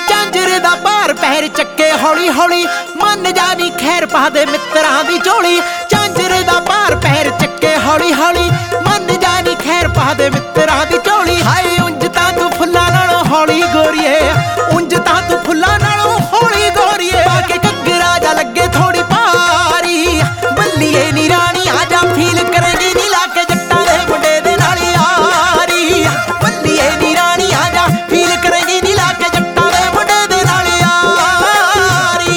झांझर दा भार पैर चक्के हौली हौली मन जानी खैर पा दे मित्रां दी झोली झांझर दा भार पैर चक्के हौली हौली मन जानी खैर पा दे मित्रां दी झोली हाय उंज तां तू फुल्लां नालों हौली गोरीए उंज तां तू फुल्लां नालों हौली गोरीए आके घग्गरा जा लगे थोड़ी भारी बल्लीए नी रानी आजा फील करेगी नी लाके जट्टां दे मुंडे दे नाल यारी बल्लीए नी रानी आजा फील करेगी नी लाके जट्टां दे मुंडे दे नाल यारी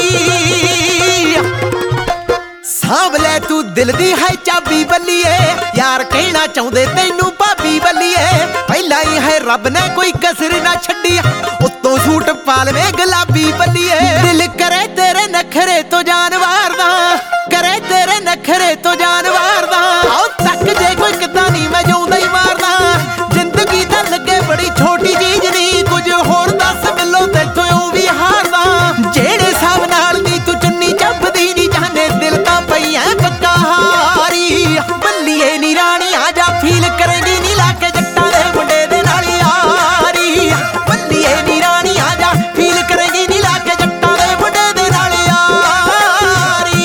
सांभ ले तू दिल दी है चाबी बल्लीए यार कहना चाहुंदे तैनू भाबी बल्लीए पहला ही है रब ने कोई कसर ना छड्डी उत्तों सूट पालवे गुलाबी बल्लीए दिल करे तेरे नखरे तो जानवर दा करे तेरे नखरे तो जानवर दा आओ तक जे कोई किदा नहीं मैं जाऊंदा ही मारदा जिंदगी दा लगे बड़ी छोटी चीज नहीं कुछ होर दस मिलो तेथों ऊं भी हारदा जेड़े साहब नाल दी तू चुन्नी चपदी नहीं जाने दिल तां पई ऐ पक्का हारी बल्लीए नी रानी आजा फील करेगी नी लाके जट्टां दे मुंडे दे नाल यारी बल्लीए नी रानी आजा फील करेगी नी लाके जट्टां दे मुंडे दे नाल यारी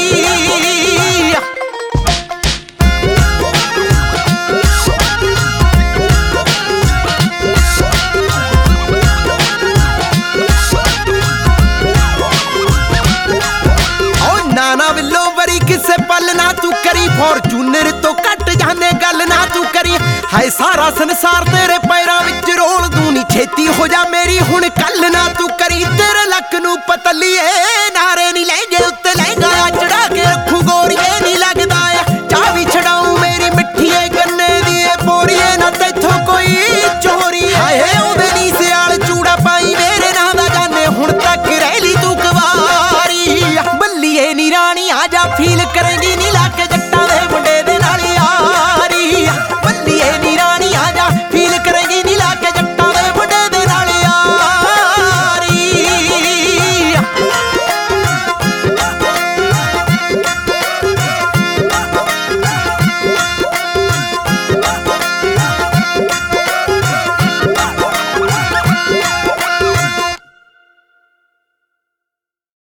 नाना विलो वरी किसे पल ना तू करी फॉर्चूनर तो कट जाने गल ना तू करी हाय सारा संसार तेरे पैरां विच रोल तू नी छेती हो जा मेरी हुण कल ना तू करी तेरे लक नू पतली